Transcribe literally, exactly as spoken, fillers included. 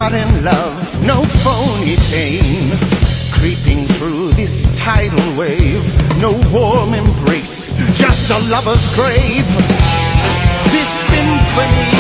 Not in love, no phony pain, creeping through this tidal wave. No warm embrace, just a lover's grave. This symphony